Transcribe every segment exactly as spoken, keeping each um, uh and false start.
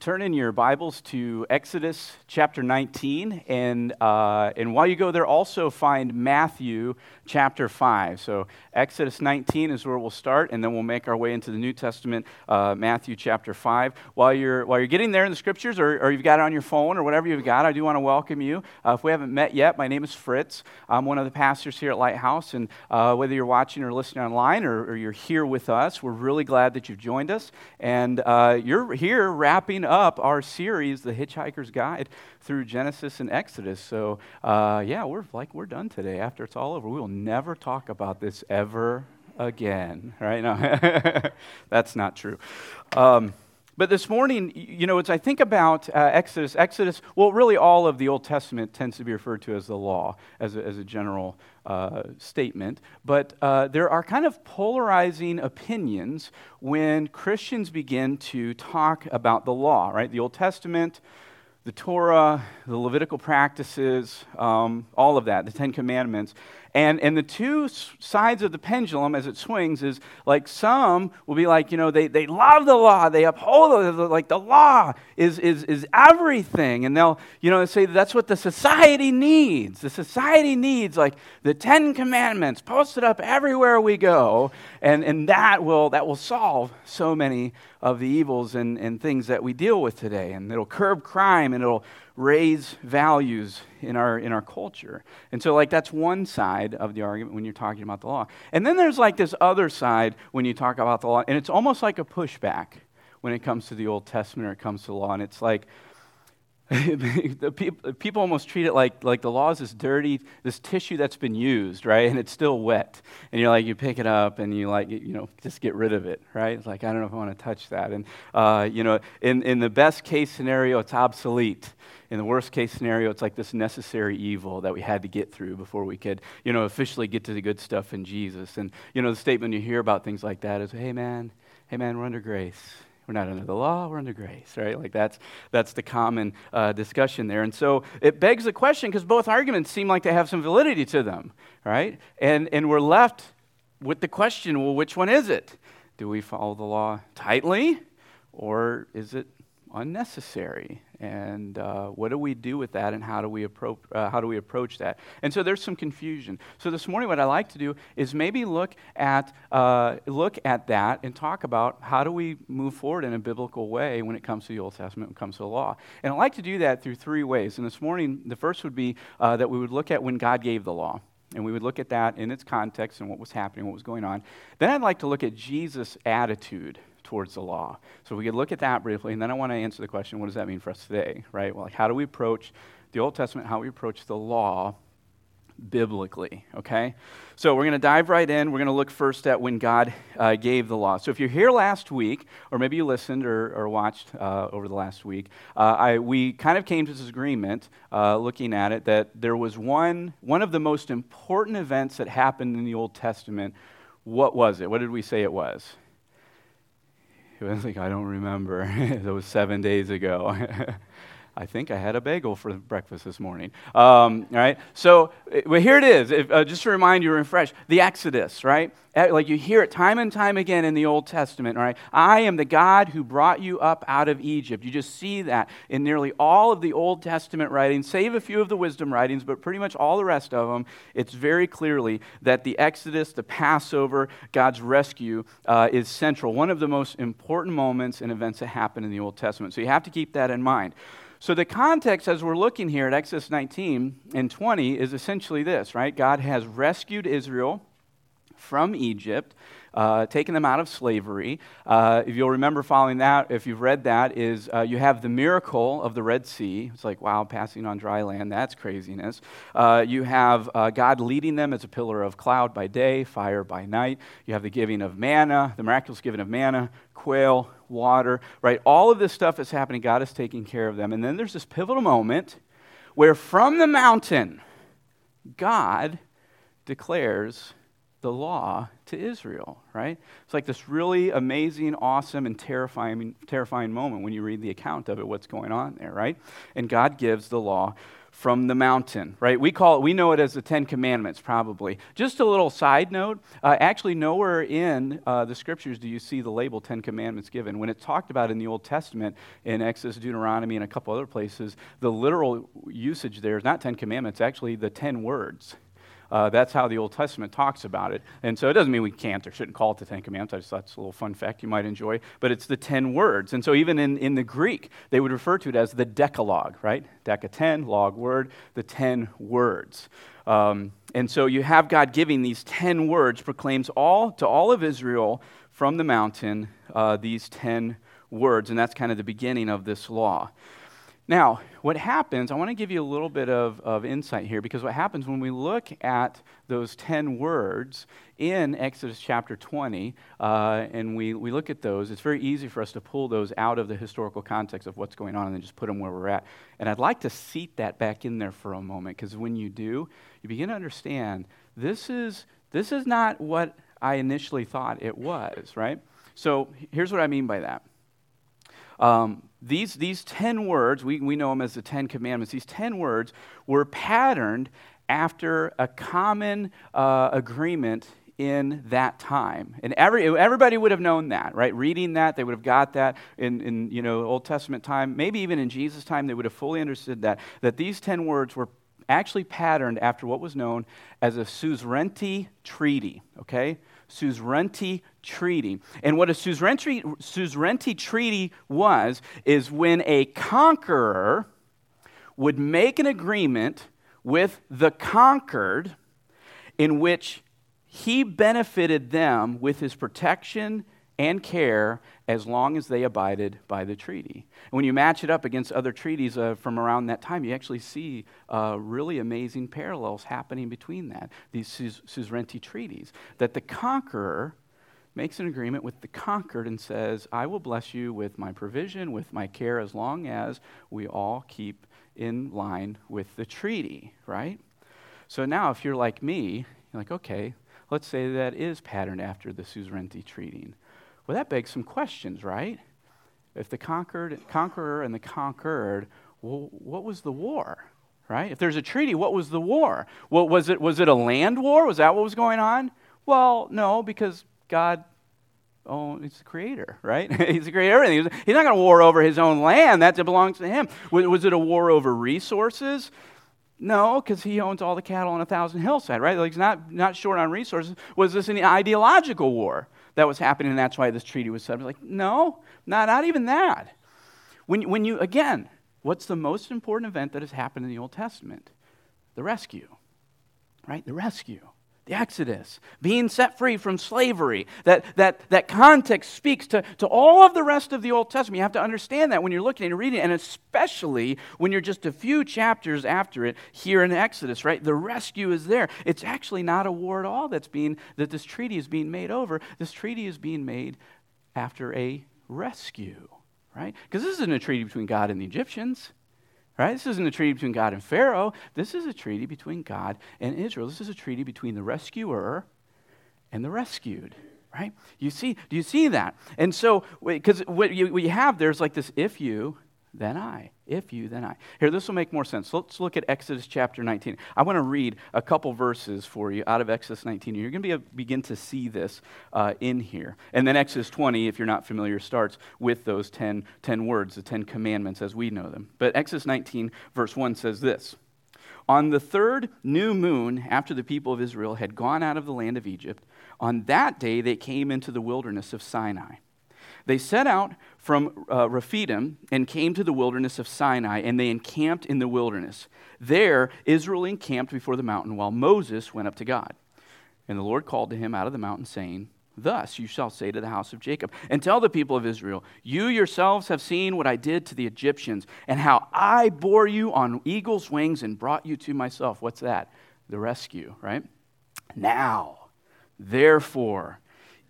turn in your Bibles to Exodus chapter nineteen, and uh, and while you go there, also find Matthew chapter five. So Exodus nineteen is where we'll start, and then we'll make our way into the New Testament, uh, Matthew chapter five. While you're while you're getting there in the Scriptures, or, or you've got it on your phone, or whatever you've got, I do want to welcome you. Uh, if we haven't met yet, my name is Fritz. I'm one of the pastors here at Lighthouse, and uh, whether you're watching or listening online, or, or you're here with us, we're really glad that you've joined us, and uh, you're here wrapping up our series, The Hitchhiker's Guide through Genesis and Exodus. So, uh, yeah, we're like we're done today. After it's all over, we will never talk about this ever again. Right? No, that's not true. Um, But this morning, you know, as I think about uh, Exodus, Exodus, well, really all of the Old Testament tends to be referred to as the law, as a, as a general uh, statement. But uh, there are kind of polarizing opinions when Christians begin to talk about the law, right? The Old Testament, the Torah, the Levitical practices, um, all of that, the Ten Commandments. And and the two sides of the pendulum as it swings is like some will be like, you know, they, they love the law, they uphold it, like the law is, is, is everything. And they'll, you know, say that's what the society needs. The society needs like the Ten Commandments posted up everywhere we go. And, and that will that will solve so many of the evils and, and things that we deal with today. And it'll curb crime, and it'll raise values in our in our culture. And so like that's one side of the argument when you're talking about the law. And then there's like this other side when you talk about the law, and it's almost like a pushback when it comes to the Old Testament or it comes to the law. And it's like the people, people almost treat it like like the law is this dirty, this tissue that's been used, right? And it's still wet. And you're like, you pick it up and you like, you know, just get rid of it, right? It's like, I don't know if I want to touch that. And, uh, you know, in, in the best case scenario, it's obsolete. In the worst case scenario, it's like this necessary evil that we had to get through before we could, you know, officially get to the good stuff in Jesus. And, you know, the statement you hear about things like that is, hey, man, hey, man, we're under grace. We're not under the law, we're under grace, right? Like that's that's the common uh, discussion there. And so it begs the question, because both arguments seem like they have some validity to them, right? And and we're left with the question, well, which one is it? Do we follow the law tightly, or is it unnecessary? And uh, what do we do with that, and how do we approach uh, how do we approach that? And so there's some confusion. So this morning, what I like to do is maybe look at uh, look at that and talk about how do we move forward in a biblical way when it comes to the Old Testament, when it comes to the law. And I like to do that through three ways. And this morning, the first would be uh, that we would look at when God gave the law. And we would look at that in its context and what was happening, what was going on. Then I'd like to look at Jesus' attitude towards the law. So we could look at that briefly, and then I want to answer the question, what does that mean for us today, right? Well, like how do we approach the Old Testament, how do we approach the law biblically, okay? So we're going to dive right in. We're going to look first at when God uh, gave the law. So if you're here last week, or maybe you listened or, or watched uh, over the last week, uh, I, we kind of came to this agreement, uh, looking at it, that there was one, one of the most important events that happened in the Old Testament. What was it? What did we say it was? It was like, I don't remember. It was seven days ago. I think I had a bagel for breakfast this morning. Um, all right, so well, here it is. If, uh, just to remind you, refresh, the Exodus, right? Like you hear it time and time again in the Old Testament, right? I am the God who brought you up out of Egypt. You just see that in nearly all of the Old Testament writings, save a few of the wisdom writings, but pretty much all the rest of them, it's very clearly that the Exodus, the Passover, God's rescue uh, is central. One of the most important moments and events that happen in the Old Testament. So you have to keep that in mind. So the context as we're looking here at Exodus nineteen and twenty is essentially this, right? God has rescued Israel from Egypt, uh, taken them out of slavery. Uh, if you'll remember following that, if you've read that, is uh, you have the miracle of the Red Sea. It's like, wow, passing on dry land, that's craziness. Uh, you have uh, God leading them as a pillar of cloud by day, fire by night. You have the giving of manna, the miraculous giving of manna, quail, water, right? All of this stuff is happening. God is taking care of them. And then there's this pivotal moment where from the mountain, God declares the law to Israel, right? It's like this really amazing, awesome, and terrifying, terrifying moment when you read the account of it, what's going on there, right? And God gives the law from the mountain, right? We call it, we know it as the Ten Commandments, probably. Just a little side note, uh, actually nowhere in uh, the scriptures do you see the label Ten Commandments given. When it's talked about in the Old Testament, in Exodus, Deuteronomy, and a couple other places, the literal usage there is not Ten Commandments, actually the ten words. Uh, that's how the Old Testament talks about it. And so it doesn't mean we can't or shouldn't call it the Ten Commandments. I just thought it's a little fun fact you might enjoy. But it's the ten words. And so even in, in the Greek, they would refer to it as the Decalogue, right? Deca ten, log word, the ten words. Um, and so you have God giving these ten words, proclaims all to all of Israel from the mountain uh, these ten words. And that's kind of the beginning of this law. Now, what happens, I want to give you a little bit of, of insight here, because what happens when we look at those ten words in Exodus chapter twenty, uh, and we, we look at those, it's very easy for us to pull those out of the historical context of what's going on and then just put them where we're at. And I'd like to seat that back in there for a moment, because when you do, you begin to understand this is, this is not what I initially thought it was, right? So here's what I mean by that. Um, these these ten words, we, we know them as the Ten Commandments, these ten words were patterned after a common uh, agreement in that time. And every everybody would have known that, right? Reading that, they would have got that in, in you know Old Testament time, maybe even in Jesus' time, they would have fully understood that, that these ten words were actually patterned after what was known as a suzerainty treaty, okay? Suzerainty treaty. And what a suzerainty, suzerainty treaty was, is when a conqueror would make an agreement with the conquered in which he benefited them with his protection and care as long as they abided by the treaty. And when you match it up against other treaties uh, from around that time, you actually see uh, really amazing parallels happening between that, these suz- suzerainty treaties, that the conqueror makes an agreement with the conquered and says, I will bless you with my provision, with my care, as long as we all keep in line with the treaty, right? So now if you're like me, you're like, okay, let's say that is patterned after the suzerainty treaty. Well, that begs some questions, right? If the conquered, conqueror and the conquered, well, what was the war, right? If there's a treaty, what was the war? Well, was it was it a land war? Was that what was going on? Well, no, because God, oh, he's the creator, right? He's the creator of everything. He's not going to war over his own land. That belongs to him. Was, was it a war over resources? No, because he owns all the cattle on a thousand hillside, right? Like he's not, not short on resources. Was this an ideological war that was happening, and that's why this treaty was set up? Like, no, not, not even that. When, when you, again, what's the most important event that has happened in the Old Testament? The rescue, right? The rescue. The Exodus, being set free from slavery. That that that context speaks to, to all of the rest of the Old Testament. You have to understand that when you're looking and reading it, and especially when you're just a few chapters after it here in Exodus, right? The rescue is there. It's actually not a war at all that's being, that this treaty is being made over. This treaty is being made after a rescue, right? Because this isn't a treaty between God and the Egyptians. Right? This isn't a treaty between God and Pharaoh. This is a treaty between God and Israel. This is a treaty between the rescuer and the rescued. Right? You see? Do you see that? And so, because what you, what you have there's like this: if you, then I. If you, then I. Here, this will make more sense. Let's look at Exodus chapter nineteen. I want to read a couple verses for you out of Exodus nineteen. You're going to be, begin to see this uh, in here. And then Exodus twenty, if you're not familiar, starts with those ten, ten words, the Ten Commandments as we know them. But Exodus nineteen, verse one says this: On the third new moon, after the people of Israel had gone out of the land of Egypt, on that day they came into the wilderness of Sinai. They set out from uh, Rephidim and came to the wilderness of Sinai, and they encamped in the wilderness. There Israel encamped before the mountain, while Moses went up to God. And the Lord called to him out of the mountain, saying, Thus you shall say to the house of Jacob, and tell the people of Israel, You yourselves have seen what I did to the Egyptians, and how I bore you on eagle's wings and brought you to myself. What's that? The rescue, right? Now, therefore,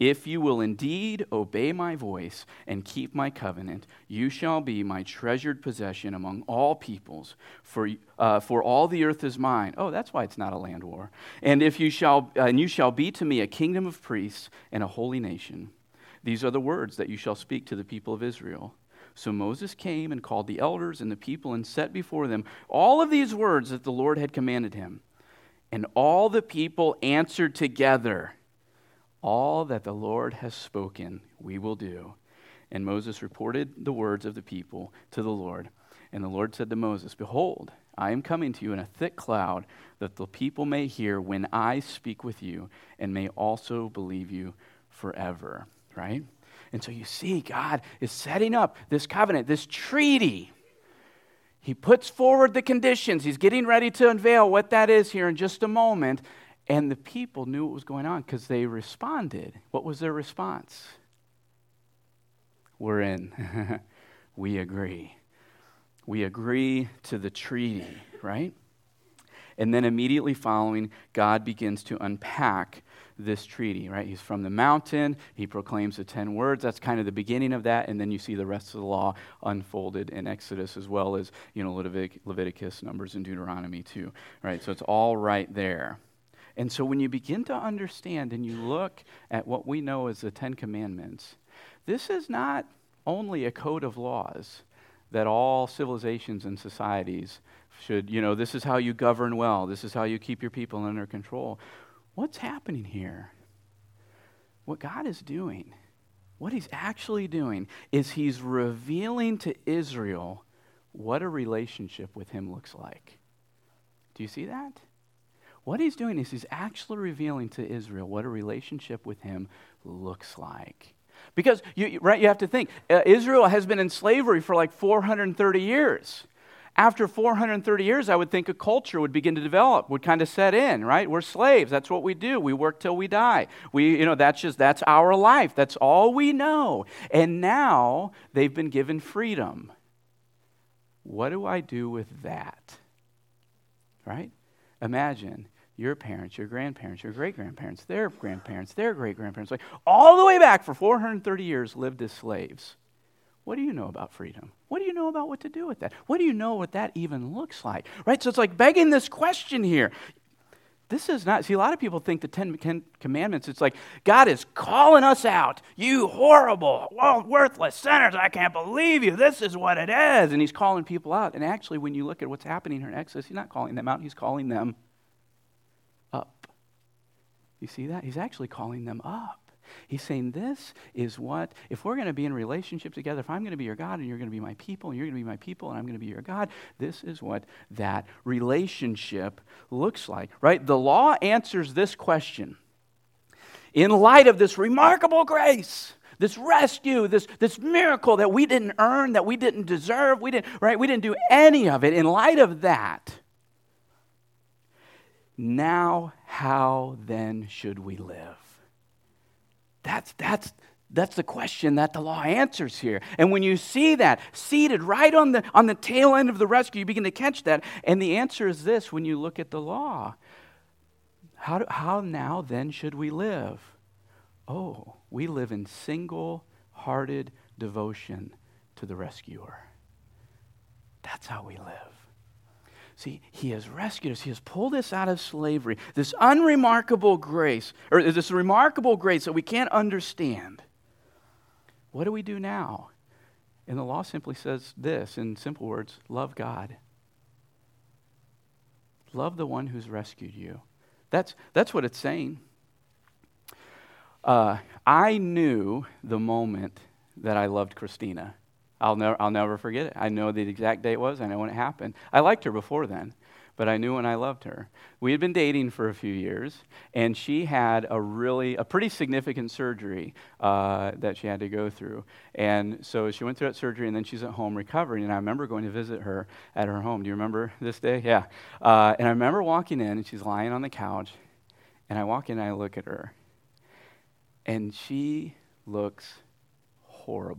If you will indeed obey my voice and keep my covenant, you shall be my treasured possession among all peoples, for uh, for all the earth is mine. Oh, that's why it's not a land war. And if you shall uh, and you shall be to me a kingdom of priests and a holy nation. These are the words that you shall speak to the people of Israel. So Moses came and called the elders and the people and set before them all of these words that the Lord had commanded him. And all the people answered together, all that the Lord has spoken, we will do. And Moses reported the words of the people to the Lord. And the Lord said to Moses, behold, I am coming to you in a thick cloud, that the people may hear when I speak with you, and may also believe you forever. Right? And so you see, God is setting up this covenant, this treaty. He puts forward the conditions. He's getting ready to unveil what that is here in just a moment. And the people knew what was going on because they responded. What was their response? We're in. We agree. We agree to the treaty, right? And then immediately following, God begins to unpack this treaty, right? He's from the mountain. He proclaims the ten words. That's kind of the beginning of that. And then you see the rest of the law unfolded in Exodus, as well as, you know, Levitic- Leviticus, Numbers, and Deuteronomy too, right? So it's all right there. And so when you begin to understand and you look at what we know as the Ten Commandments, this is not only a code of laws that all civilizations and societies should, you know, this is how you govern well. This is how you keep your people under control. What's happening here? What God is doing, what he's actually doing is he's revealing to Israel what a relationship with him looks like. Do you see that? What he's doing is he's actually revealing to Israel what a relationship with him looks like. Because, you, right, you have to think, uh, Israel has been in slavery for like four hundred thirty years. After four hundred thirty years, I would think a culture would begin to develop, would kind of set in, right? We're slaves. That's what we do. We work till we die. We, you know, that's just, that's our life. That's all we know. And now they've been given freedom. What do I do with that? Right? Imagine your parents, your grandparents, your great-grandparents, their grandparents, their great-grandparents, like all the way back for four hundred thirty years lived as slaves. What do you know about freedom? What do you know about what to do with that? What do you know what that even looks like? Right? So it's like begging this question here. This is not, see, a lot of people think the Ten Commandments, it's like God is calling us out. You horrible, well, worthless sinners, I can't believe you. This is what it is. And he's calling people out. And actually, when you look at what's happening here in Exodus, he's not calling them out. He's calling them up. You see that? He's actually calling them up. He's saying this is what, if we're going to be in relationship together, if I'm going to be your God and you're going to be my people and you're going to be my people and I'm going to be your God, this is what that relationship looks like, right? The law answers this question. In light of this remarkable grace, this rescue, this, this miracle that we didn't earn, that we didn't deserve, we didn't, right? We didn't do any of it. In light of that, now how then should we live? That's, that's, that's the question that the law answers here. And when you see that seated right on the, on the tail end of the rescue, you begin to catch that. And the answer is this when you look at the law. How, do, how now then should we live? Oh, we live in single-hearted devotion to the rescuer. That's how we live. See, he has rescued us. He has pulled us out of slavery. This unremarkable grace, or this remarkable grace that we can't understand. What do we do now? And the law simply says this, in simple words, love God. Love the one who's rescued you. That's, that's what it's saying. Uh, I knew the moment that I loved Christina. I'll never, I'll never forget it. I know the exact day it was. I know when it happened. I liked her before then, but I knew when I loved her. We had been dating for a few years, and she had a really, a pretty significant surgery uh, that she had to go through. And so she went through that surgery, and then she's at home recovering. And I remember going to visit her at her home. Do you remember this day? Yeah. Uh, and I remember walking in, and she's lying on the couch, and I walk in, and I look at her, and she looks horrible.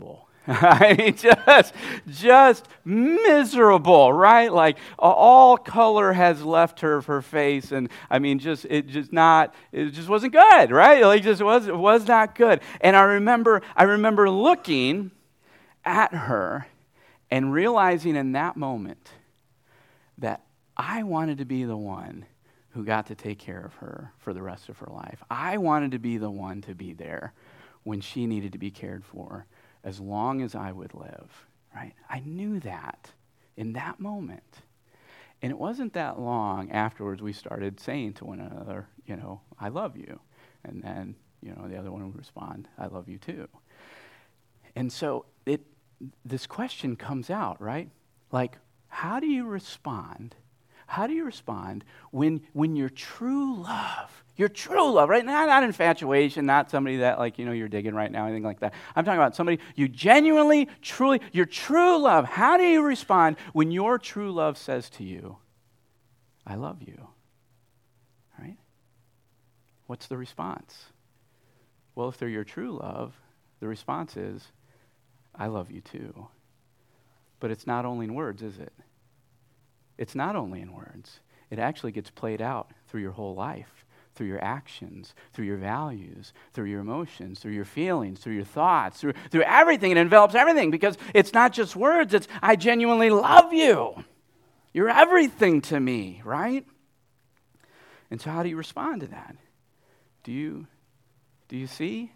I mean, just, just miserable, right? Like all color has left her her face, and I mean, just it just not, it just wasn't good, right? Like it just was, it was not good. And I remember, I remember looking at her and realizing in that moment that I wanted to be the one who got to take care of her for the rest of her life. I wanted to be the one to be there when she needed to be cared for, as long as I would live, right? I knew that in that moment. And it wasn't that long afterwards we started saying to one another, you know, I love you. And then, you know, the other one would respond, I love you too. And so it this question comes out, right? Like, how do you respond? How do you respond when when your true love, your true love, right? Not, not infatuation, not somebody that, like, you know, you're digging right now, anything like that. I'm talking about somebody you genuinely, truly, your true love. How do you respond when your true love says to you, I love you, right? What's the response? Well, if they're your true love, the response is, I love you too. But it's not only in words, is it? It's not only in words. It actually gets played out through your whole life, through your actions, through your values, through your emotions, through your feelings, through your thoughts, through, through everything. It envelops everything, because it's not just words. It's, I genuinely love you. You're everything to me, right? And so how do you respond to that? Do you, do you see?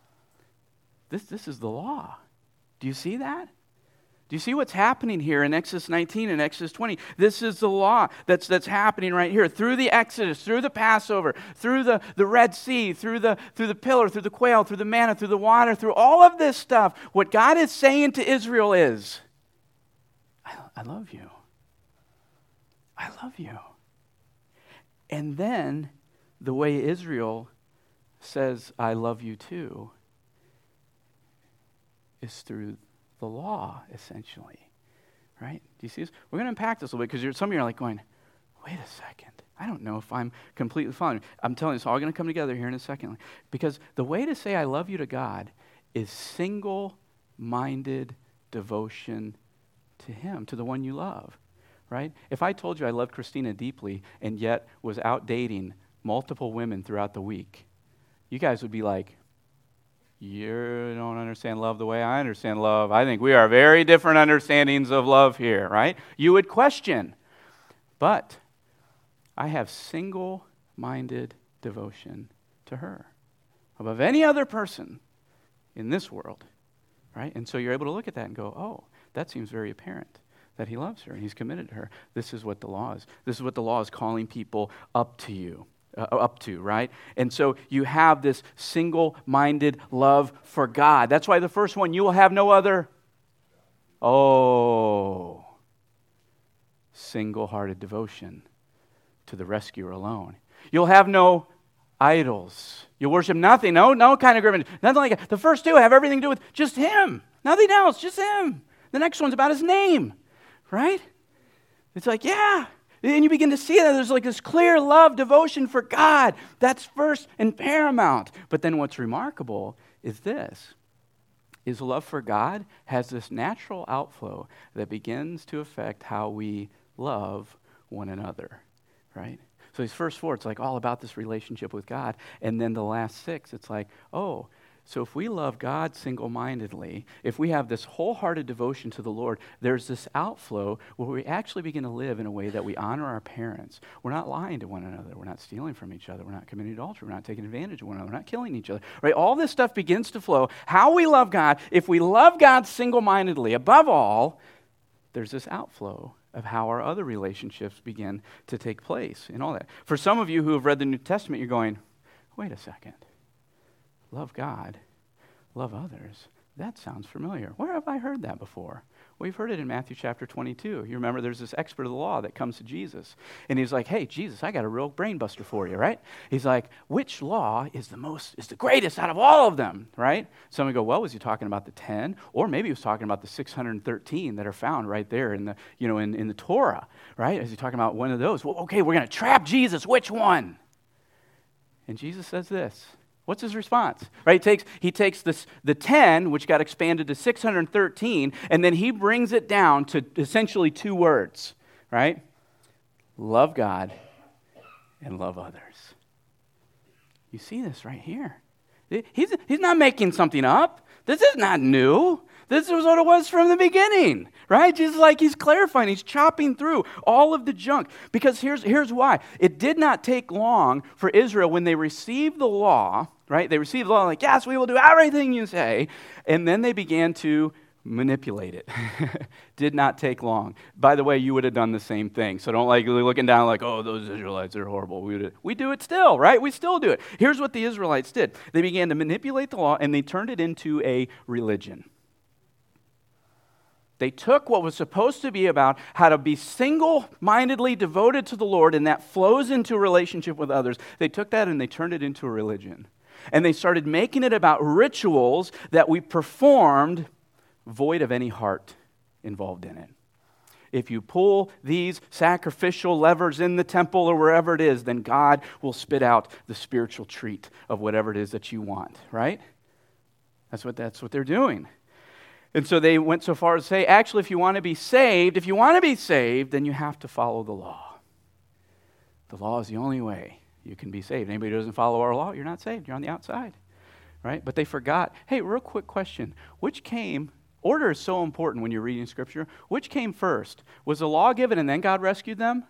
This, this is the law. Do you see that? Do you see what's happening here in Exodus nineteen and Exodus twenty? This is the law that's that's happening right here. Through the Exodus, through the Passover, through the, the Red Sea, through the, through the pillar, through the quail, through the manna, through the water, through all of this stuff, what God is saying to Israel is, I, I love you. I love you. And then the way Israel says, I love you too, is through the law, essentially, right? Do you see this? We're going to unpack this a little bit, because some of you are like going, wait a second. I don't know if I'm completely following. I'm telling you, it's all going to come together here in a second. Because the way to say I love you to God is single-minded devotion to Him, to the one you love, right? If I told you I loved Christina deeply and yet was out dating multiple women throughout the week, you guys would be like, you don't understand love the way I understand love. I think we are very different understandings of love here, right? You would question. But I have single-minded devotion to her above any other person in this world, right? And so you're able to look at that and go, oh, that seems very apparent, that he loves her and he's committed to her. This is what the law is. This is what the law is calling people up to you. Uh, up to, right? And so you have this single-minded love for God. That's why the first one, you will have no other. Oh, single-hearted devotion to the rescuer alone. You'll have no idols. You'll worship nothing. No, no kind of agreement. Nothing like that. The first two have everything to do with just Him. Nothing else, just Him. The next one's about His name, right? It's like, yeah. And you begin to see that there's like this clear love, devotion for God. That's first and paramount. But then what's remarkable is this, is love for God has this natural outflow that begins to affect how we love one another, right? So these first four, it's like all about this relationship with God. And then the last six, it's like, oh, so if we love God single-mindedly, if we have this wholehearted devotion to the Lord, there's this outflow where we actually begin to live in a way that we honor our parents. We're not lying to one another. We're not stealing from each other. We're not committing adultery. We're not taking advantage of one another. We're not killing each other. Right? All this stuff begins to flow. How we love God, if we love God single-mindedly, above all, there's this outflow of how our other relationships begin to take place and all that. For some of you who have read the New Testament, you're going, wait a second. Love God, love others. That sounds familiar. Where have I heard that before? Well, you've heard it in Matthew chapter twenty-two. You remember there's this expert of the law that comes to Jesus. And he's like, hey, Jesus, I got a real brain buster for you, right? He's like, which law is the most, is the greatest out of all of them, right? Some would go, well, was he talking about the ten? Or maybe he was talking about the six hundred thirteen that are found right there in the, you know, in, in the Torah, right? Is he talking about one of those? Well, okay, we're going to trap Jesus. Which one? And Jesus says this. What's his response? Right? He takes, he takes this, the ten, which got expanded to six hundred thirteen, and then he brings it down to essentially two words, right? Love God and love others. You see this right here. He's, he's not making something up. This is not new. This is what it was from the beginning, right? Just like he's clarifying, he's chopping through all of the junk. Because here's, here's why. It did not take long for Israel when they received the law, right? They received the law like, yes, we will do everything you say. And then they began to manipulate it. Did not take long. By the way, you would have done the same thing. So don't like looking down like, oh, those Israelites are horrible. We, would, we do it still, right? We still do it. Here's what the Israelites did. They began to manipulate the law and they turned it into a religion. They took what was supposed to be about how to be single-mindedly devoted to the Lord, and that flows into a relationship with others. They took that and they turned it into a religion. And they started making it about rituals that we performed void of any heart involved in it. If you pull these sacrificial levers in the temple or wherever it is, then God will spit out the spiritual treat of whatever it is that you want, right? That's what, that's what they're doing. And so they went so far as to say, actually, if you want to be saved, if you want to be saved, then you have to follow the law. The law is the only way you can be saved. Anybody who doesn't follow our law, you're not saved. You're on the outside, right? But they forgot. Hey, real quick question. Which came, order is so important when you're reading Scripture. Which came first? Was the law given and then God rescued them?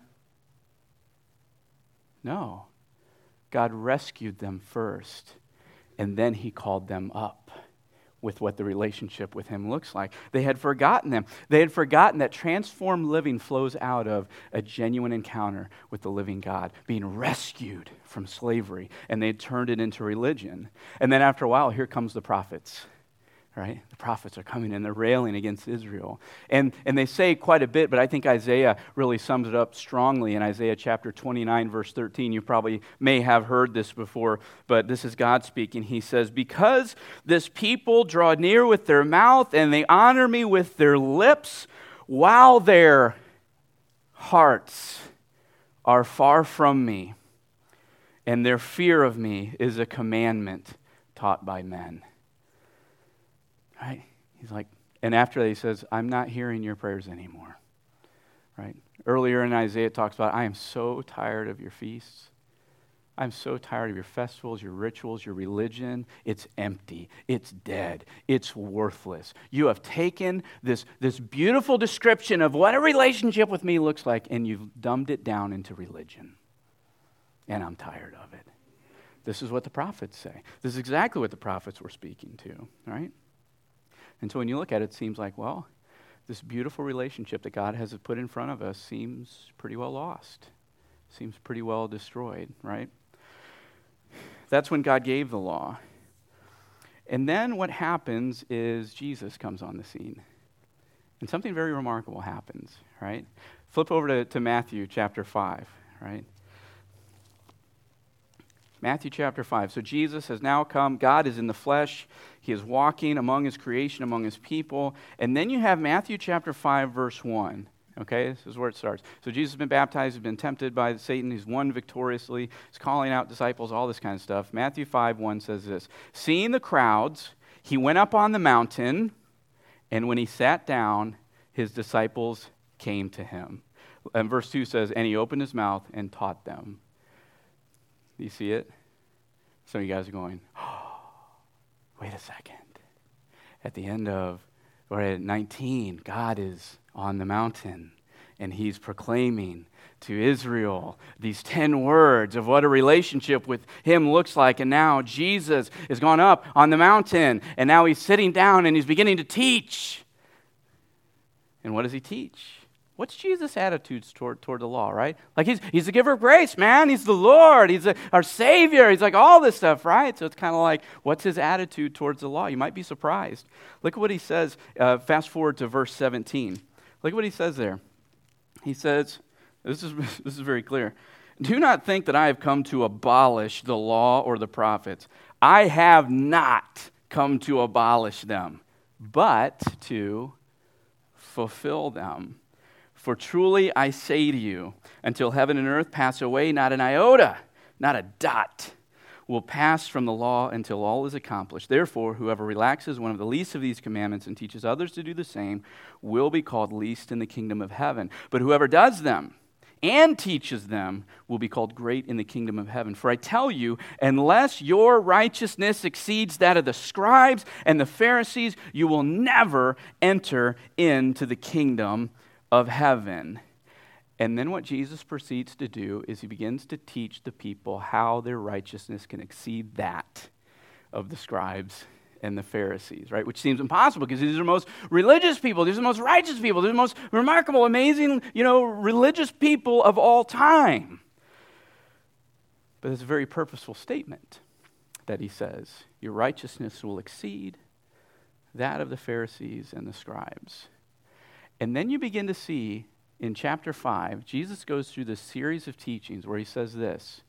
No. God rescued them first, and then he called them up with what the relationship with him looks like. They had forgotten them. They had forgotten that transformed living flows out of a genuine encounter with the living God, being rescued from slavery, and they had turned it into religion. And then after a while, here comes the prophets, right? The prophets are coming and they're railing against Israel. And, and they say quite a bit, but I think Isaiah really sums it up strongly in Isaiah chapter twenty-nine, verse thirteen. You probably may have heard this before, but this is God speaking. He says, because this people draw near with their mouth and they honor me with their lips, while their hearts are far from me, and their fear of me is a commandment taught by men. Right? He's like, and after that he says, I'm not hearing your prayers anymore. Right? Earlier in Isaiah it talks about, I am so tired of your feasts. I'm so tired of your festivals, your rituals, your religion. It's empty. It's dead. It's worthless. You have taken this, this beautiful description of what a relationship with me looks like, and you've dumbed it down into religion. And I'm tired of it. This is what the prophets say. This is exactly what the prophets were speaking to, right? And so when you look at it, it seems like, well, this beautiful relationship that God has put in front of us seems pretty well lost. Seems pretty well destroyed, right? That's when God gave the law. And then what happens is Jesus comes on the scene. And something very remarkable happens, right? Flip over to, to Matthew chapter five, right? Matthew chapter five. So Jesus has now come. God is in the flesh. He is walking among his creation, among his people. And then you have Matthew chapter five, verse one. Okay, this is where it starts. So Jesus has been baptized, he's been tempted by Satan, he's won victoriously, he's calling out disciples, all this kind of stuff. Matthew five, one says this, seeing the crowds, he went up on the mountain, and when he sat down, his disciples came to him. And verse two says, and he opened his mouth and taught them. Do you see it? Some of you guys are going, oh, wait a second. At the end of, or at nineteen, God is on the mountain, and he's proclaiming to Israel these ten words of what a relationship with him looks like. And now Jesus has gone up on the mountain, and now he's sitting down and he's beginning to teach. And what does he teach? What's Jesus' attitudes toward, toward the law, right? Like he's he's the giver of grace, man. He's the Lord. He's a, our Savior. He's like all this stuff, right? So it's kind of like, what's his attitude towards the law? You might be surprised. Look at what he says. Uh, fast forward to verse seventeen. Look at what he says there. He says, this is this is very clear. Do not think that I have come to abolish the law or the prophets. I have not come to abolish them, but to fulfill them. For truly I say to you, until heaven and earth pass away, not an iota, not a dot, will pass from the law until all is accomplished. Therefore, whoever relaxes one of the least of these commandments and teaches others to do the same will be called least in the kingdom of heaven. But whoever does them and teaches them will be called great in the kingdom of heaven. For I tell you, unless your righteousness exceeds that of the scribes and the Pharisees, you will never enter into the kingdom of heaven. And then what Jesus proceeds to do is he begins to teach the people how their righteousness can exceed that of the scribes and the Pharisees, right? Which seems impossible because these are the most religious people. These are the most righteous people. They're the most remarkable, amazing, you know, religious people of all time. But it's a very purposeful statement that he says, your righteousness will exceed that of the Pharisees and the scribes. And then you begin to see in chapter five, Jesus goes through this series of teachings where he says this,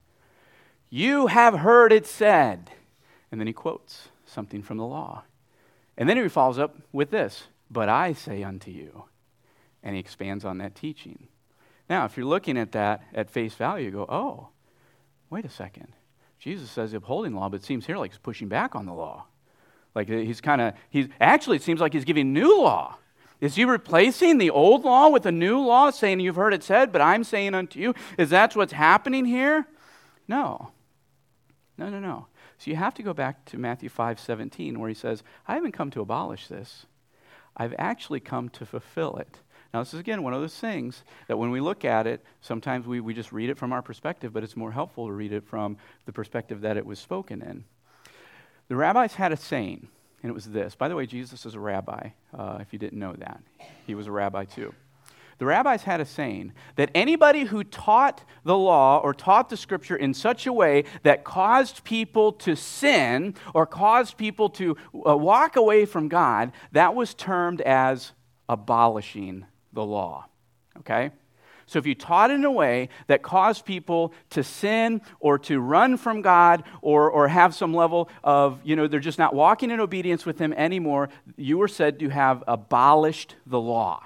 you have heard it said, and then he quotes something from the law. And then he follows up with this, but I say unto you, and he expands on that teaching. Now, if you're looking at that at face value, you go, oh, wait a second. Jesus says upholding law, but it seems here like he's pushing back on the law. Like he's kind of, he's actually, it seems like he's giving new law. Is he replacing the old law with a new law, saying you've heard it said, but I'm saying unto you? Is that what's happening here? No. No, no, no. So you have to go back to Matthew five seventeen, where he says, I haven't come to abolish this. I've actually come to fulfill it. Now, this is, again, one of those things that when we look at it, sometimes we, we just read it from our perspective, but it's more helpful to read it from the perspective that it was spoken in. The rabbis had a saying, and it was this. By the way, Jesus is a rabbi, uh, if you didn't know that. He was a rabbi too. The rabbis had a saying that anybody who taught the law or taught the scripture in such a way that caused people to sin or caused people to uh, walk away from God, that was termed as abolishing the law. Okay? So if you taught in a way that caused people to sin or to run from God or, or have some level of, you know, they're just not walking in obedience with Him anymore, you were said to have abolished the law.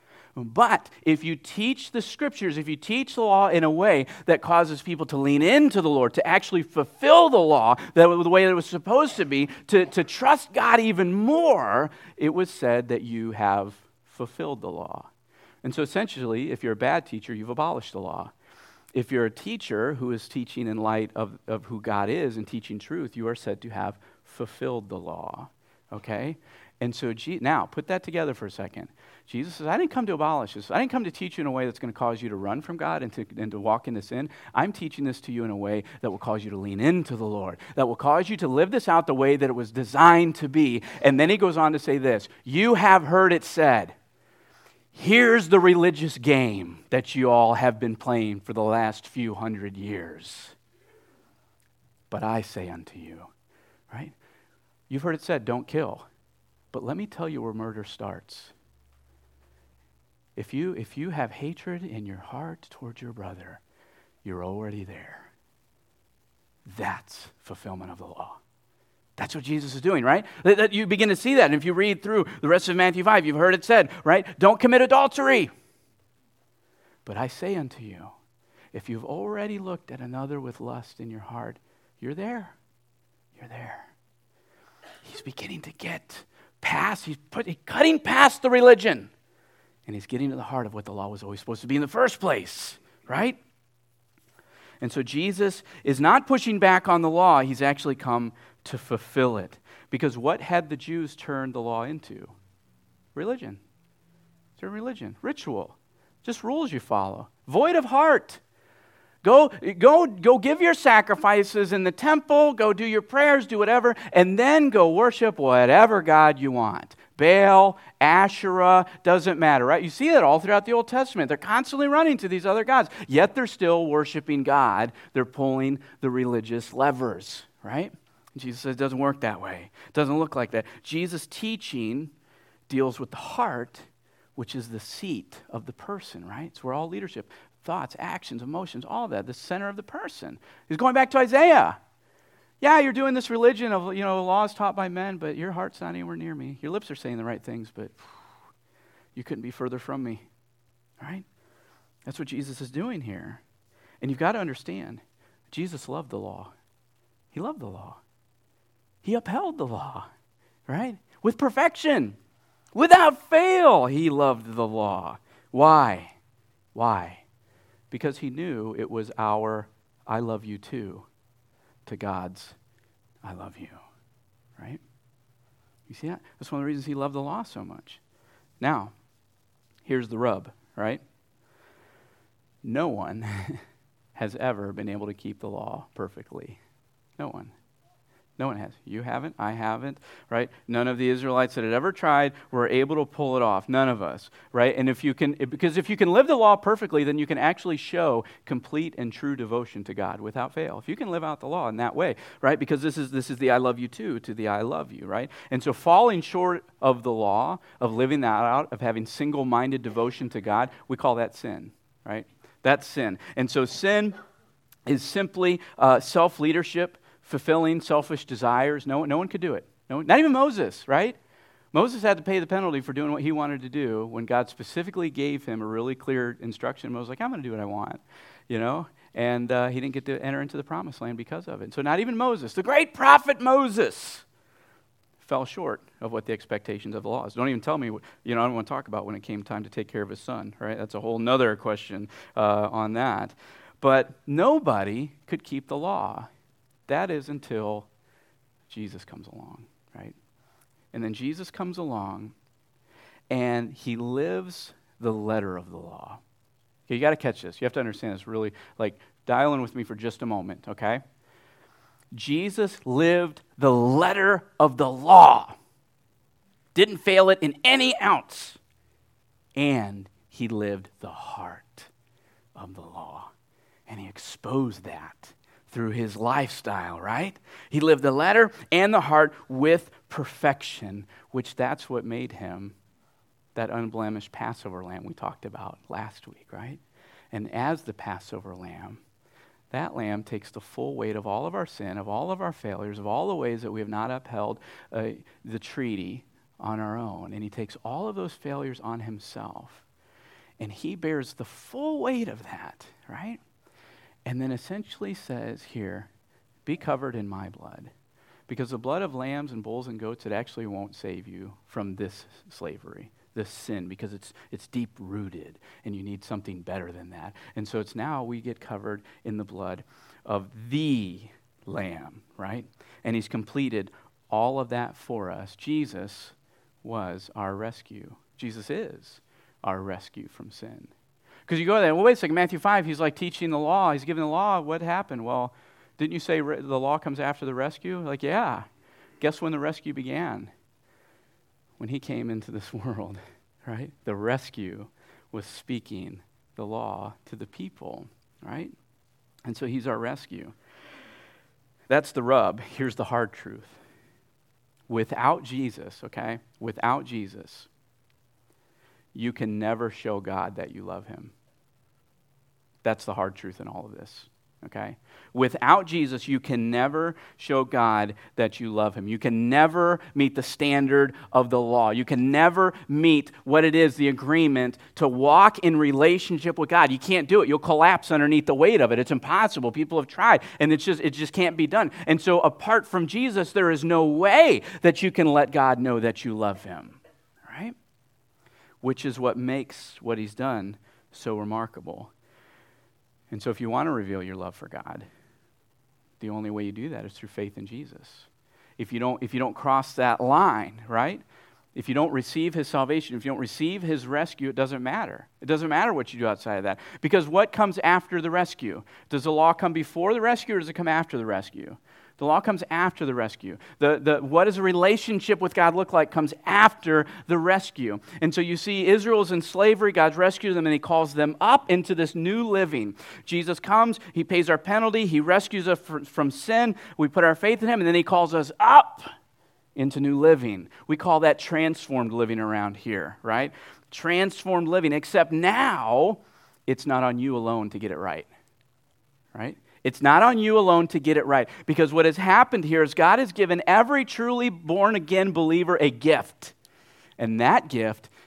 But if you teach the scriptures, if you teach the law in a way that causes people to lean into the Lord, to actually fulfill the law that the way that it was supposed to be, to, to trust God even more, it was said that you have fulfilled the law. And so essentially, if you're a bad teacher, you've abolished the law. If you're a teacher who is teaching in light of, of who God is and teaching truth, you are said to have fulfilled the law. Okay? And so, now, put that together for a second. Jesus says, I didn't come to abolish this. I didn't come to teach you in a way that's going to cause you to run from God and to, and to walk into sin. I'm teaching this to you in a way that will cause you to lean into the Lord, that will cause you to live this out the way that it was designed to be. And then he goes on to say this, you have heard it said, here's the religious game that you all have been playing for the last few hundred years. But I say unto you, right? You've heard it said, don't kill. But let me tell you where murder starts. If you, if you have hatred in your heart towards your brother, you're already there. That's fulfillment of the law. That's what Jesus is doing, right? That, that you begin to see that. And if you read through the rest of Matthew five, you've heard it said, right? Don't commit adultery. But I say unto you, if you've already looked at another with lust in your heart, you're there. You're there. He's beginning to get past, he's, put, he's cutting past the religion. And he's getting to the heart of what the law was always supposed to be in the first place, right? And so Jesus is not pushing back on the law. He's actually come to fulfill it. Because what had the Jews turned the law into? Religion. It's a religion. Ritual. Just rules you follow. Void of heart. Go, go, go give your sacrifices in the temple. Go do your prayers. Do whatever. And then go worship whatever God you want. Baal, Asherah, doesn't matter, right? You see that all throughout the Old Testament. They're constantly running to these other gods, yet they're still worshiping God. They're pulling the religious levers, right? And Jesus says it doesn't work that way. It doesn't look like that. Jesus' teaching deals with the heart, which is the seat of the person, right? It's where all leadership, thoughts, actions, emotions, all of that, the center of the person. He's going back to Isaiah. Yeah, you're doing this religion of, you know, laws taught by men, but your heart's not anywhere near me. Your lips are saying the right things, but you couldn't be further from me. All right? That's what Jesus is doing here. And you've got to understand, Jesus loved the law. He loved the law. He upheld the law, right? With perfection. Without fail, he loved the law. Why? Why? Because he knew it was our I love you too to God's I love you, right? You see that? That's one of the reasons he loved the law so much. Now, here's the rub, right? No one has ever been able to keep the law perfectly. No one. No one has. You haven't. I haven't, right? None of the Israelites that had ever tried were able to pull it off. None of us, right? And if you can, because if you can live the law perfectly, then you can actually show complete and true devotion to God without fail. If you can live out the law in that way, right? Because this is this is the I love you too to the I love you, right? And so falling short of the law, of living that out, of having single-minded devotion to God, we call that sin, right? That's sin. And so sin is simply uh, self-leadership, fulfilling selfish desires. No, no one could do it. No, not even Moses, right? Moses had to pay the penalty for doing what he wanted to do when God specifically gave him a really clear instruction. Moses was like, I'm going to do what I want, you know? And uh, he didn't get to enter into the promised land because of it. So not even Moses, the great prophet Moses, fell short of what the expectations of the law is. Don't even tell me, what, you know, I don't want to talk about when it came time to take care of his son, right? That's a whole nother question uh, on that. But nobody could keep the law. That is until Jesus comes along, right? And then Jesus comes along, and he lives the letter of the law. Okay, you got to catch this. You have to understand this really. Like, dial in with me for just a moment, okay? Jesus lived the letter of the law. Didn't fail it in any ounce. And he lived the heart of the law. And he exposed that through his lifestyle, right? He lived the letter and the heart with perfection, which that's what made him that unblemished Passover lamb we talked about last week, right? And as the Passover lamb, that lamb takes the full weight of all of our sin, of all of our failures, of all the ways that we have not upheld uh, the treaty on our own. And he takes all of those failures on himself. And he bears the full weight of that, right? And then essentially says here, be covered in my blood. Because the blood of lambs and bulls and goats, it actually won't save you from this slavery, this sin, because it's it's deep-rooted, and you need something better than that. And so it's now we get covered in the blood of the Lamb, right? And he's completed all of that for us. Jesus was our rescue. Jesus is our rescue from sin. Because you go there, well, wait a second, Matthew five, he's like teaching the law. He's giving the law. What happened? Well, didn't you say re- the law comes after the rescue? Like, yeah. Guess when the rescue began? When he came into this world, right? The rescue was speaking the law to the people, right? And so he's our rescue. That's the rub. Here's the hard truth. Without Jesus, okay? Without Jesus, you can never show God that you love him. That's the hard truth in all of this, okay? Without Jesus, you can never show God that you love him. You can never meet the standard of the law. You can never meet what it is, the agreement to walk in relationship with God. You can't do it. You'll collapse underneath the weight of it. It's impossible. People have tried, and it's just it just can't be done. And so apart from Jesus, there is no way that you can let God know that you love him, right? Which is what makes what he's done so remarkable. And so if you want to reveal your love for God, the only way you do that is through faith in Jesus. If you don't, if you don't cross that line, right? If you don't receive his salvation, if you don't receive his rescue, it doesn't matter. It doesn't matter what you do outside of that. Because what comes after the rescue? Does the law come before the rescue, or does it come after the rescue? The law comes after the rescue. The, the, what does a relationship with God look like comes after the rescue. And so you see Israel's in slavery, God's rescued them, and he calls them up into this new living. Jesus comes, he pays our penalty, he rescues us from, from sin, we put our faith in him, and then he calls us up into new living. We call that transformed living around here, right? Transformed living, except now it's not on you alone to get it right, right? It's not on you alone to get it right. Because what has happened here is God has given every truly born-again believer a gift. And that gift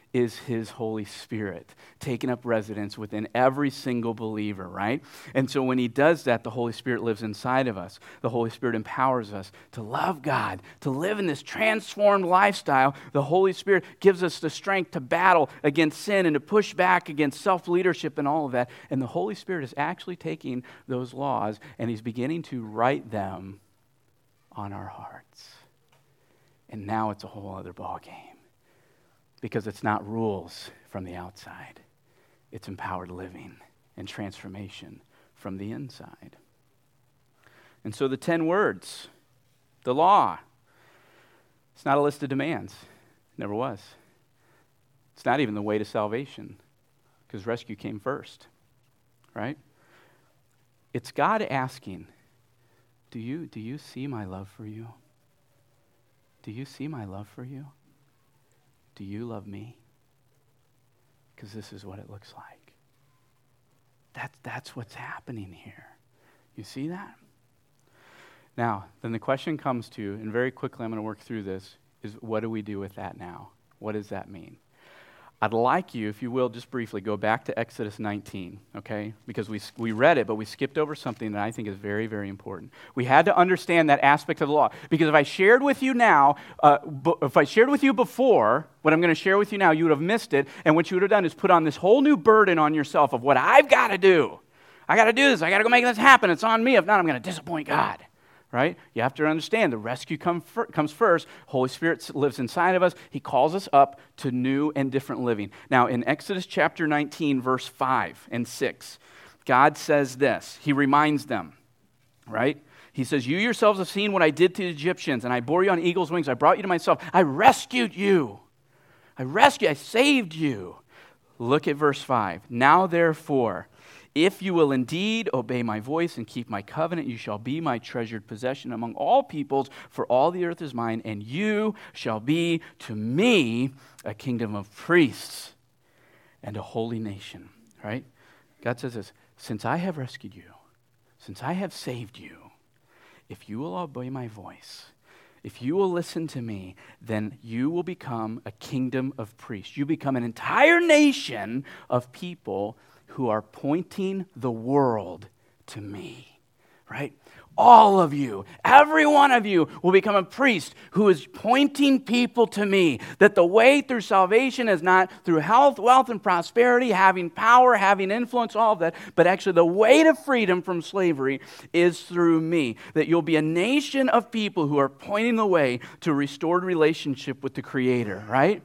is his Holy Spirit, taking up residence within every single believer, right? And so when he does that, the Holy Spirit lives inside of us. The Holy Spirit empowers us to love God, to live in this transformed lifestyle. The Holy Spirit gives us the strength to battle against sin and to push back against self-leadership and all of that. And the Holy Spirit is actually taking those laws and he's beginning to write them on our hearts. And now it's a whole other ballgame because it's not rules from the outside. It's empowered living and transformation from the inside. And so the ten words, the law, it's not a list of demands. It never was. It's not even the way to salvation because rescue came first, right? It's God asking, do you, do you see my love for you? Do you see my love for you? Do you love me? Because this is what it looks like. That, that's what's happening here. You see that? Now, then the question comes to, and very quickly I'm going to work through this, is what do we do with that now? What does that mean? I'd like you, if you will, just briefly go back to Exodus nineteen, okay? Because we we read it, but we skipped over something that I think is very, very important. We had to understand that aspect of the law. Because if I shared with you now, uh, b- if I shared with you before, what I'm going to share with you now, you would have missed it. And what you would have done is put on this whole new burden on yourself of what I've got to do. I got to do this. I got to go make this happen. It's on me. If not, I'm going to disappoint God. Right? You have to understand the rescue come fir- comes first. Holy Spirit lives inside of us. He calls us up to new and different living. Now, in Exodus chapter nineteen, verse five and six, God says this. He reminds them, right? He says, you yourselves have seen what I did to the Egyptians, and I bore you on eagle's wings. I brought you to myself. I rescued you. I rescued, I saved you. Look at verse five. Now, therefore, if you will indeed obey my voice and keep my covenant, you shall be my treasured possession among all peoples, for all the earth is mine, and you shall be to me a kingdom of priests and a holy nation. Right? God says this, since I have rescued you, since I have saved you, if you will obey my voice, if you will listen to me, then you will become a kingdom of priests. You become an entire nation of people who are pointing the world to me, right? All of you, every one of you will become a priest who is pointing people to me. That the way through salvation is not through health, wealth, and prosperity, having power, having influence, all of that, but actually the way to freedom from slavery is through me. That you'll be a nation of people who are pointing the way to a restored relationship with the Creator, right?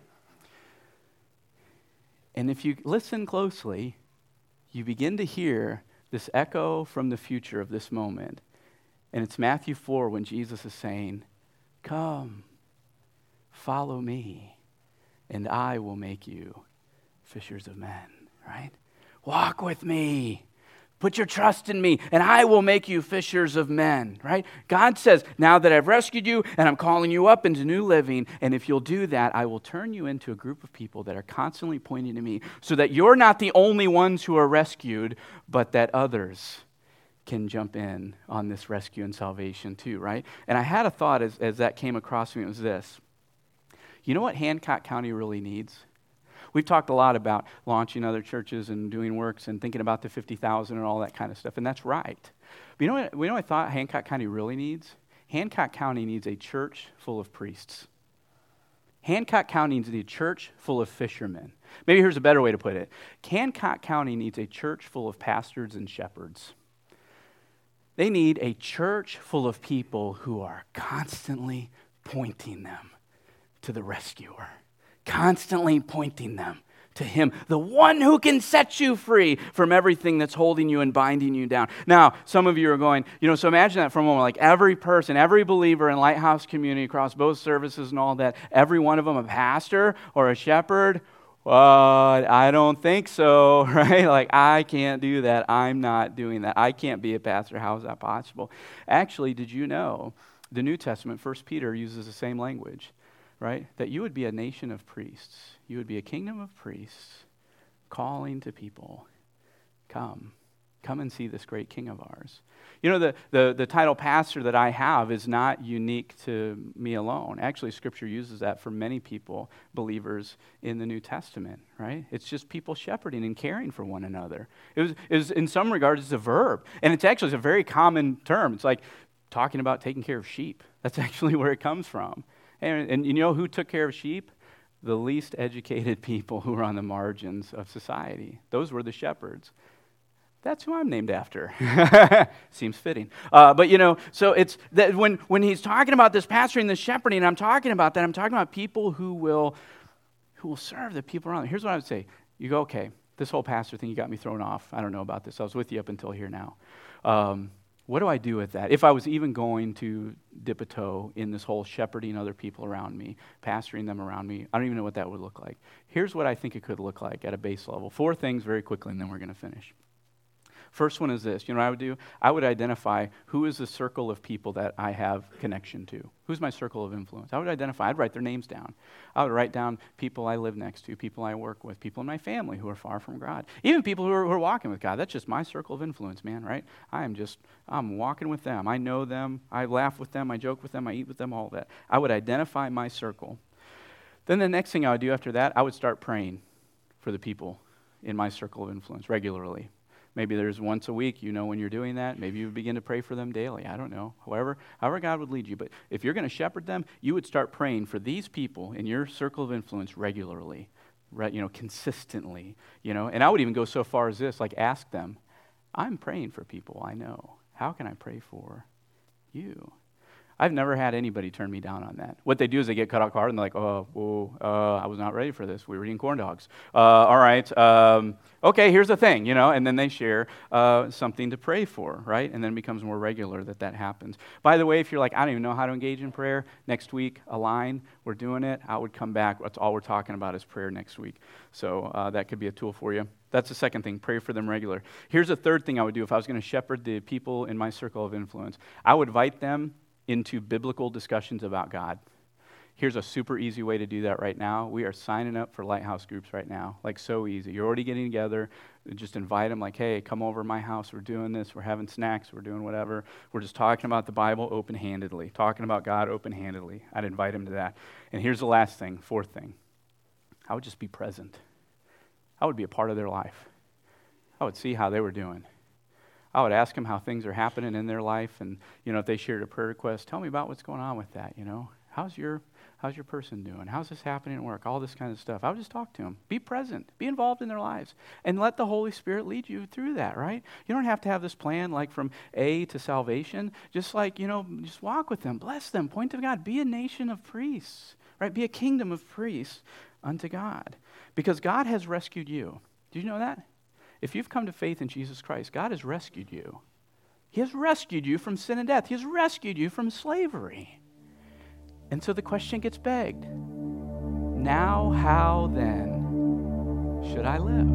And if you listen closely, you begin to hear this echo from the future of this moment. And it's Matthew four when Jesus is saying, come, follow me, and I will make you fishers of men, right? Walk with me. Put your trust in me, and I will make you fishers of men, right? God says, now that I've rescued you, and I'm calling you up into new living, and if you'll do that, I will turn you into a group of people that are constantly pointing to me, so that you're not the only ones who are rescued, but that others can jump in on this rescue and salvation too, right? And I had a thought as, as that came across me, it was this. You know what Hancock County really needs? We've talked a lot about launching other churches and doing works and thinking about the fifty thousand and all that kind of stuff, and that's right. But you know what, you know what I thought Hancock County really needs? Hancock County needs a church full of priests. Hancock County needs a church full of fishermen. Maybe here's a better way to put it. Hancock County needs a church full of pastors and shepherds. They need a church full of people who are constantly pointing them to the rescuer. Constantly pointing them to him, the one who can set you free from everything that's holding you and binding you down. Now, some of you are going, you know, so imagine that for a moment, like every person, every believer in Lighthouse Community across both services and all that, every one of them a pastor or a shepherd. Well, I don't think so, right? Like, I can't do that. I'm not doing that. I can't be a pastor. How is that possible? Actually, did you know the New Testament, First Peter, uses the same language, right? That you would be a nation of priests. You would be a kingdom of priests calling to people, come, Come and see this great King of ours. You know, the, the, the title pastor that I have is not unique to me alone. Actually, Scripture uses that for many people, believers in the New Testament, right? It's just people shepherding and caring for one another. It was, it was in some regards, it's a verb. And it's actually it's a very common term. It's like talking about taking care of sheep. That's actually where it comes from. And, and you know who took care of sheep? The least educated people who were on the margins of society. Those were the shepherds. That's who I'm named after. Seems fitting. Uh, but, you know, so it's that when, when he's talking about this pastoring, this shepherding, I'm talking about that. I'm talking about people who will who will serve the people around them. Here's what I would say. You go, okay, this whole pastor thing, you got me thrown off. I don't know about this. I was with you up until here now. Um, what do I do with that? If I was even going to dip a toe in this whole shepherding other people around me, pastoring them around me, I don't even know what that would look like. Here's what I think it could look like at a base level. Four things very quickly, and then we're going to finish. First one is this. You know what I would do? I would identify who is the circle of people that I have connection to. Who's my circle of influence? I would identify. I'd write their names down. I would write down people I live next to, people I work with, people in my family who are far from God. Even people who are, who are walking with God. That's just my circle of influence, man, right? I am just, I'm walking with them. I know them. I laugh with them. I joke with them. I eat with them, all that. I would identify my circle. Then the next thing I would do after that, I would start praying for the people in my circle of influence regularly. Maybe there's once a week, you know, when you're doing that. Maybe you begin to pray for them daily. I don't know. However, however God would lead you. But if you're going to shepherd them, you would start praying for these people in your circle of influence regularly, right? You know, consistently, you know. And I would even go so far as this, like ask them, I'm praying for people I know. How can I pray for you? I've never had anybody turn me down on that. What they do is they get cut off guard and they're like, oh, whoa, uh, I was not ready for this. We were eating corn dogs. Uh, all right, um, okay, here's the thing, you know, and then they share uh, something to pray for, right? And then it becomes more regular that that happens. By the way, if you're like, I don't even know how to engage in prayer, next week, Align, we're doing it. I would come back. That's all we're talking about is prayer next week. So uh, that could be a tool for you. That's the second thing, pray for them regular. Here's a third thing I would do if I was going to shepherd the people in my circle of influence. I would invite them into biblical discussions about God. Here's a super easy way to do that right now. We are signing up for Lighthouse groups right now. Like so easy. You're already getting together. Just invite them like, hey, come over to my house. We're doing this. We're having snacks. We're doing whatever. We're just talking about the Bible open-handedly. Talking about God open-handedly. I'd invite them to that. And here's the last thing, fourth thing. I would just be present. I would be a part of their life. I would see how they were doing. I would ask them how things are happening in their life, and you know, if they shared a prayer request, tell me about what's going on with that. You know, how's your how's your person doing? How's this happening at work? All this kind of stuff. I would just talk to them. Be present. Be involved in their lives, and let the Holy Spirit lead you through that. Right? You don't have to have this plan like from A to salvation. Just like you know, just walk with them, bless them, point to God. Be a nation of priests. Right? Be a kingdom of priests unto God, because God has rescued you. Do you know that? If you've come to faith in Jesus Christ, God has rescued you. He has rescued you from sin and death. He has rescued you from slavery. And so the question gets begged. Now, how then should I live?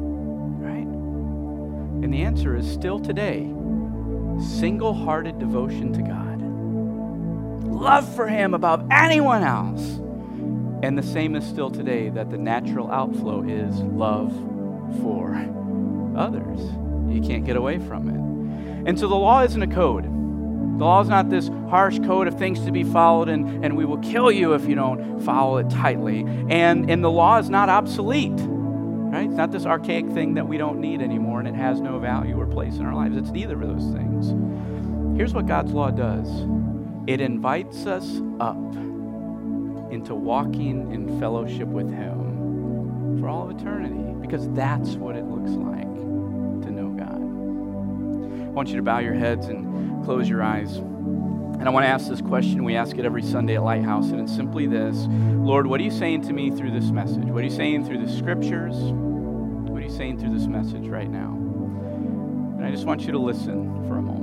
Right? And the answer is still today, single-hearted devotion to God. Love for Him above anyone else. And the same is still today, that the natural outflow is love for others. You can't get away from it. And so the law isn't a code. The law is not this harsh code of things to be followed, and, and we will kill you if you don't follow it tightly. And, and the law is not obsolete. Right? It's not this archaic thing that we don't need anymore and it has no value or place in our lives. It's neither of those things. Here's what God's law does. It invites us up into walking in fellowship with Him for all of eternity, because that's what it looks like to know God. I want you to bow your heads and close your eyes. And I want to ask this question. We ask it every Sunday at Lighthouse, and it's simply this. Lord, what are you saying to me through this message? What are you saying through the Scriptures? What are you saying through this message right now? And I just want you to listen for a moment.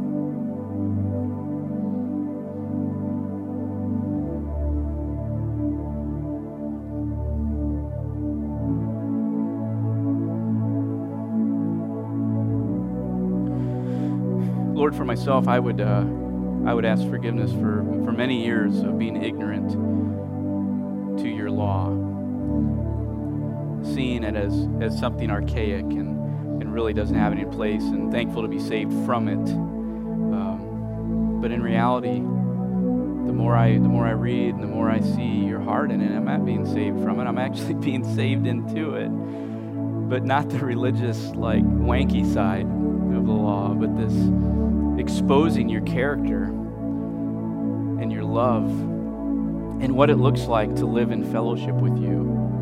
Lord, for myself, I would uh, I would ask forgiveness for, for many years of being ignorant to your law, seeing it as, as something archaic and, and really doesn't have any place, and thankful to be saved from it. Um, but in reality, the more I the more I read and the more I see your heart in it, I'm not being saved from it. I'm actually being saved into it. But not the religious, like, wanky side of the law, but this exposing your character and your love and what it looks like to live in fellowship with you.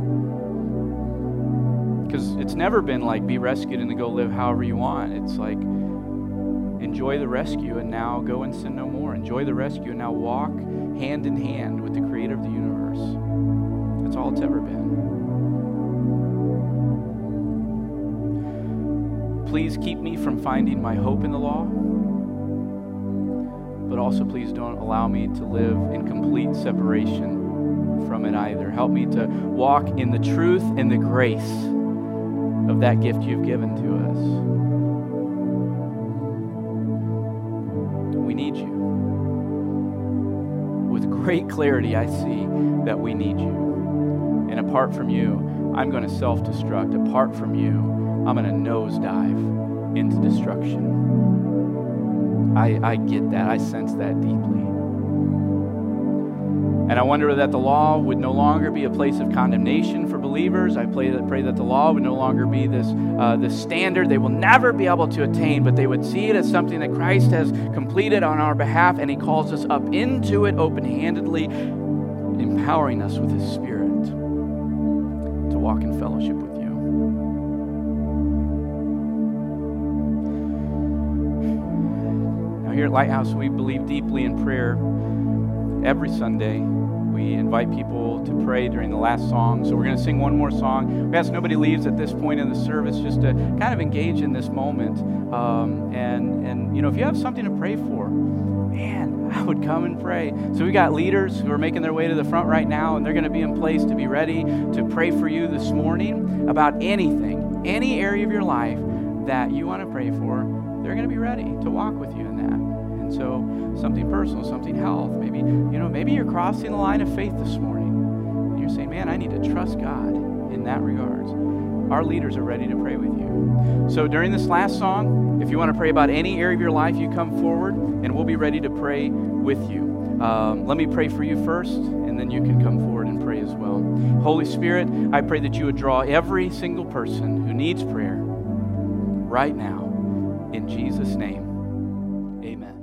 Because it's never been like be rescued and then go live however you want. It's like enjoy the rescue and now go and sin no more. Enjoy the rescue and now walk hand in hand with the creator of the universe. That's all it's ever been. Please keep me from finding my hope in the law, but also please don't allow me to live in complete separation from it either. Help me to walk in the truth and the grace of that gift you've given to us. We need you. With great clarity, I see that we need you. And apart from you, I'm going to self-destruct. Apart from you, I'm going to nosedive into destruction. I, I get that. I sense that deeply. And I wonder that the law would no longer be a place of condemnation for believers. I pray that, pray that the law would no longer be this, uh, this standard they will never be able to attain, but they would see it as something that Christ has completed on our behalf, and he calls us up into it open-handedly, empowering us with his Spirit to walk in fellowship with you. Here at Lighthouse, we believe deeply in prayer. Every Sunday, we invite people to pray during the last song. So we're going to sing one more song. We ask nobody leaves at this point in the service, just to kind of engage in this moment. Um, and, and, you know, if you have something to pray for, man, I would come and pray. So we got leaders who are making their way to the front right now, and they're going to be in place to be ready to pray for you this morning about anything, any area of your life that you want to pray for. They're going to be ready to walk with you in that. And so something personal, something health, maybe, you know, maybe you're crossing the line of faith this morning and you're saying, man, I need to trust God in that regards. Our leaders are ready to pray with you. So during this last song, if you want to pray about any area of your life, you come forward and we'll be ready to pray with you. Um, let me pray for you first, and then you can come forward and pray as well. Holy Spirit, I pray that you would draw every single person who needs prayer right now. In Jesus' name, amen.